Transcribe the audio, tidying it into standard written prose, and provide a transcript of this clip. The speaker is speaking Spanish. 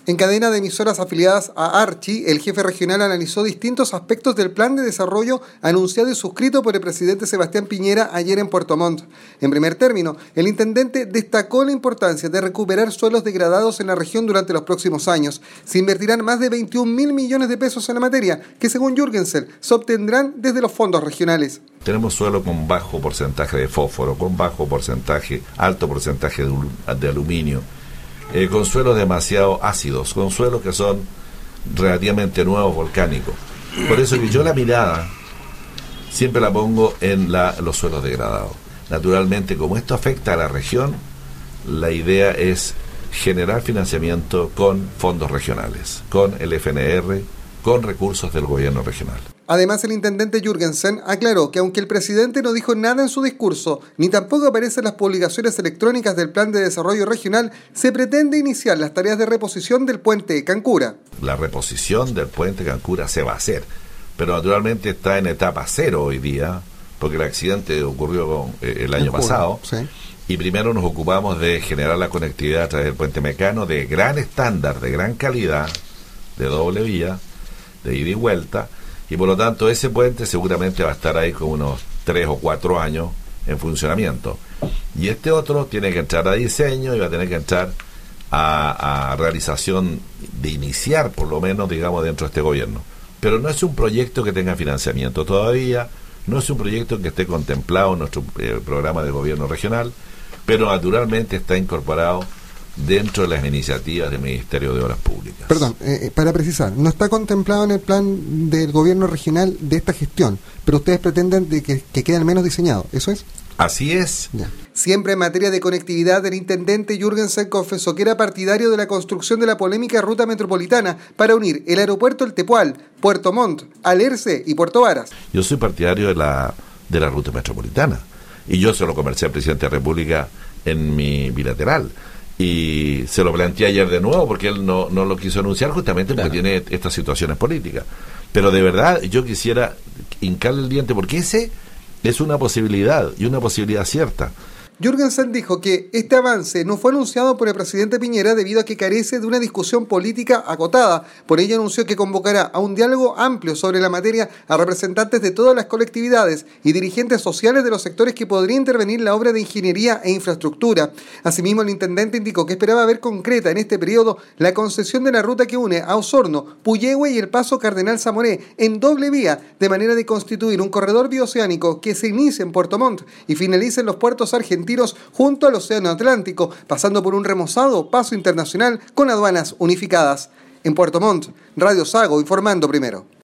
En cadena de emisoras afiliadas a Archi, el jefe regional analizó distintos aspectos del plan de desarrollo anunciado y suscrito por el presidente Sebastián Piñera ayer en Puerto Montt. En primer término, el intendente destacó la importancia de recuperar suelos degradados en la región durante los próximos años. Se invertirán más de 21.000 millones de pesos en la materia, que según Jürgensen se obtendrán desde los fondos regionales. Tenemos suelo con bajo porcentaje de fósforo, con alto porcentaje de aluminio, con suelos demasiado ácidos, con suelos que son relativamente nuevos, volcánicos. Por eso que yo la mirada siempre la pongo en los suelos degradados. Naturalmente, como esto afecta a la región, la idea es generar financiamiento con fondos regionales, con el FNR, con recursos del gobierno regional. Además, el intendente Jürgensen aclaró que aunque el presidente no dijo nada en su discurso, ni tampoco aparece en las publicaciones electrónicas del Plan de Desarrollo Regional, se pretende iniciar las tareas de reposición del puente Cancura. La reposición del puente Cancura se va a hacer, pero naturalmente está en etapa cero hoy día, porque el accidente ocurrió el año pasado, sí. Y primero nos ocupamos de generar la conectividad a través del puente Mecano de gran estándar, de gran calidad, de doble vía, de ida y vuelta, y por lo tanto ese puente seguramente va a estar ahí con unos 3 o 4 años en funcionamiento. Y este otro tiene que entrar a diseño y va a tener que entrar a realización de iniciar, por lo menos, digamos, dentro de este gobierno. Pero no es un proyecto que tenga financiamiento todavía, no es un proyecto que esté contemplado en nuestro programa de gobierno regional, pero naturalmente está incorporado dentro de las iniciativas del Ministerio de Obras Públicas. Perdón, para precisar, no está contemplado en el plan del gobierno regional de esta gestión, pero ustedes pretenden de que quede al menos diseñado, ¿eso es? Así es. Ya. Siempre en materia de conectividad, el intendente Jürgensen confesó que era partidario de la construcción de la polémica ruta metropolitana para unir el aeropuerto El Tepual, Puerto Montt, Alerce y Puerto Varas. Yo soy partidario de la ruta metropolitana, y yo se lo conversé al presidente de la República en mi bilateral. Y se lo planteé ayer de nuevo porque él no lo quiso anunciar justamente porque tiene estas situaciones políticas. Pero de verdad yo quisiera hincarle el diente porque ese es una posibilidad y una posibilidad cierta. Jürgensen dijo que este avance no fue anunciado por el presidente Piñera debido a que carece de una discusión política acotada. Por ello anunció que convocará a un diálogo amplio sobre la materia a representantes de todas las colectividades y dirigentes sociales de los sectores que podría intervenir la obra de ingeniería e infraestructura. Asimismo, el intendente indicó que esperaba ver concreta en este periodo la concesión de la ruta que une a Osorno, Puyehue y el Paso Cardenal Zamoré en doble vía, de manera de constituir un corredor bioceánico que se inicie en Puerto Montt y finalice en los puertos argentinos junto al Océano Atlántico, pasando por un remozado paso internacional con aduanas unificadas. En Puerto Montt, Radio Sago informando primero.